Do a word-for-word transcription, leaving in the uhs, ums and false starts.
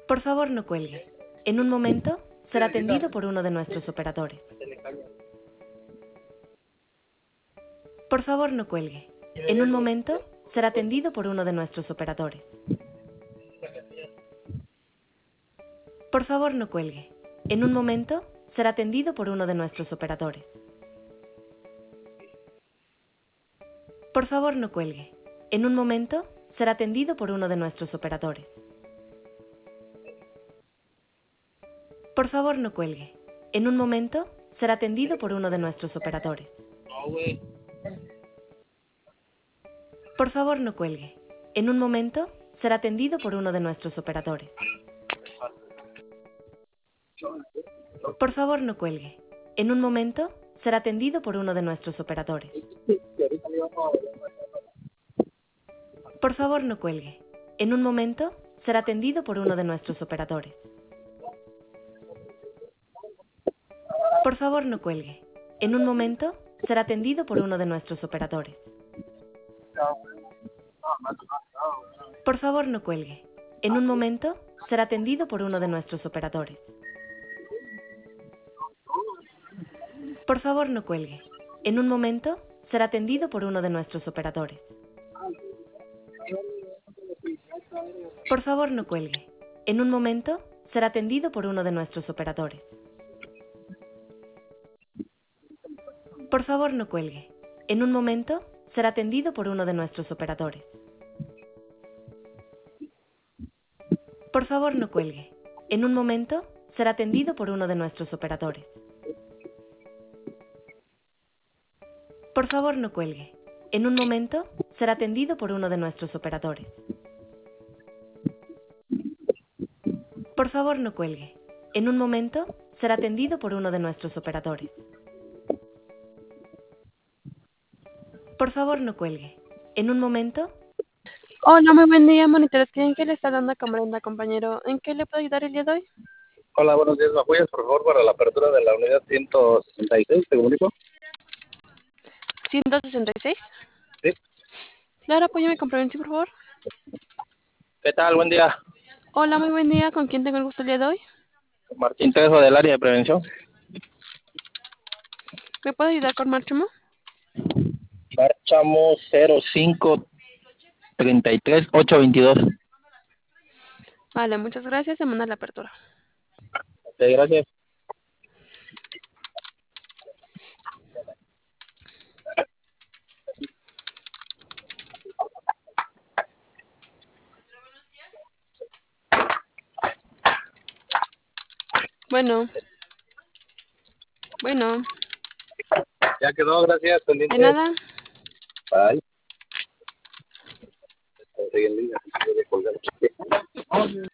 Por favor, no cuelgue. En un momento será atendido por uno de nuestros operadores. Por favor, no cuelgue. En un momento será atendido por uno de nuestros operadores. Por favor, no cuelgue. En un momento será atendido por uno de nuestros operadores. Por favor, no cuelgue. En un momento será atendido por uno de nuestros operadores. Por favor, no cuelgue. En un momento será atendido por uno de nuestros operadores. Por favor, no cuelgue. En un momento será atendido por uno de nuestros operadores. Por favor, no cuelgue. En un momento será atendido por uno de nuestros operadores. Por favor, no cuelgue. En un momento será atendido por uno de nuestros operadores. Por favor, no cuelgue. En un momento será atendido por uno de nuestros operadores. Por favor, no cuelgue. En un momento será atendido por uno de nuestros operadores. Por favor, no cuelgue. En un momento será atendido por uno de nuestros operadores. Por favor, no cuelgue. En un momento será atendido por uno de nuestros operadores. Por favor, no cuelgue. En un momento será atendido por uno de nuestros operadores. Por favor, no cuelgue. En un momento será atendido por uno de nuestros operadores. Por favor, no cuelgue. En un momento será atendido por uno de nuestros operadores. Por favor, no cuelgue. En un momento será atendido por uno de nuestros operadores. Por favor, no cuelgue. En un momento. Hola, muy buen día, Monitores Cliente. Le está hablando con Brenda, compañero. ¿En qué le puedo ayudar el día de hoy? Hola, buenos días. ¿Me apoyas, por favor, para la apertura de la unidad ciento sesenta y seis? ¿Te comunico? ¿ciento sesenta y seis? Sí. Claro, apóyame con prevención, por favor. ¿Qué tal? Buen día. Hola, muy buen día. ¿Con quién tengo el gusto el día de hoy? Martín Trejo, del área de prevención. ¿Me puede ayudar con Márchamo? Marchamo cero cinco treinta y tres ocho veintidós. Vale, muchas gracias. Se manda la apertura. Ok, gracias. Bueno. Bueno. Ya quedó, gracias. Pendiente. De nada. Bye. Estoy en línea.